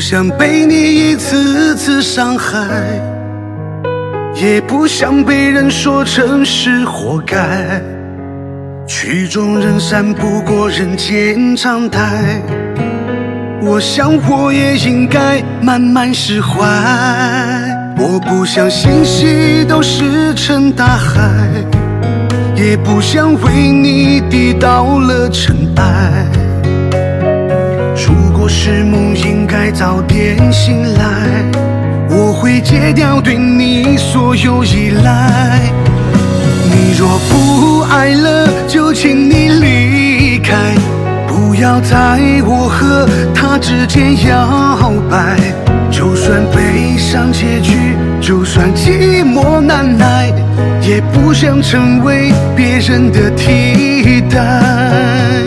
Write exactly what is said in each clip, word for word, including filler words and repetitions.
想被你一次次伤害，也不想被人说成是活该。曲终人散不过人间常态，我想我也应该慢慢释怀。我不想心系都石沉大海，也不想为你低到了尘埃。如果是梦，应该早点醒来，我会戒掉对你所有依赖。你若不爱了，就请你离开，不要在我和他之间摇摆。就算悲伤结局，就算寂寞难耐，也不想成为别人的替代。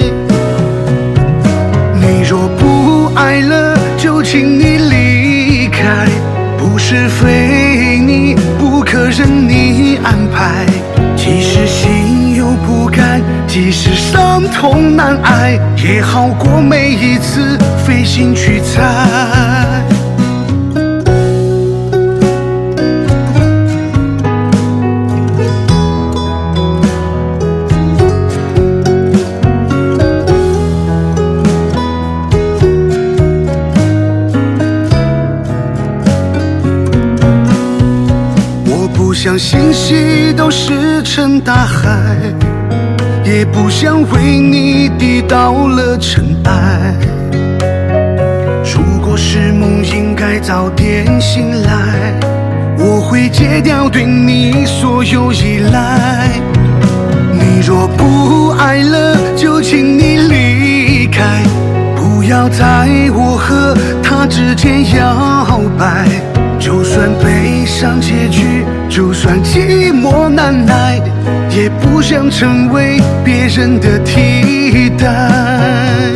你若不爱了，就请你离开，不是非你不可任你安排。即使心有不甘，即使伤痛难挨，也好过每一次费心去猜。不想心系都石沉大海，也不想为你低到了尘埃。如果是梦，应该早点醒来，我会戒掉对你所有依赖。你若不爱了，就请你离开，不要在我和他之间摇摆。就算悲伤结局，就算寂寞难耐，也不想成为别人的替代。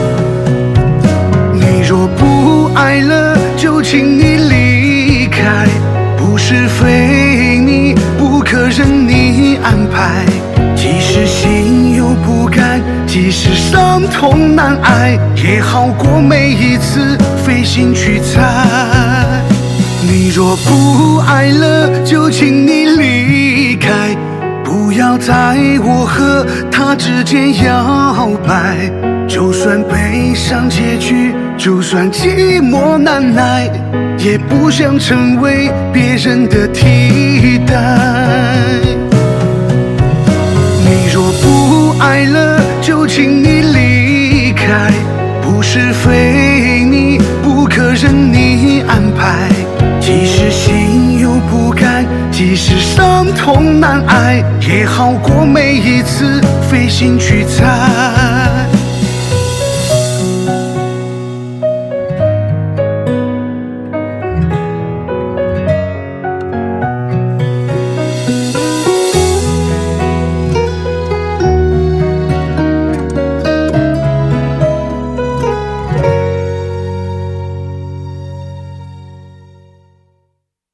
你若不爱了，就请你离开，不是非你不可任你安排。即使心有不甘，即使伤痛难挨，也好过每一次费心去猜。你若不爱了，就请你离开，不要在我和他之间摇摆。就算悲伤结局，就算寂寞难耐，也不想成为别人的替代。你若不爱了，就请你离开，不是非你不可任你安排。即使心有不甘，即使伤痛难挨，也好过每一次费心去猜。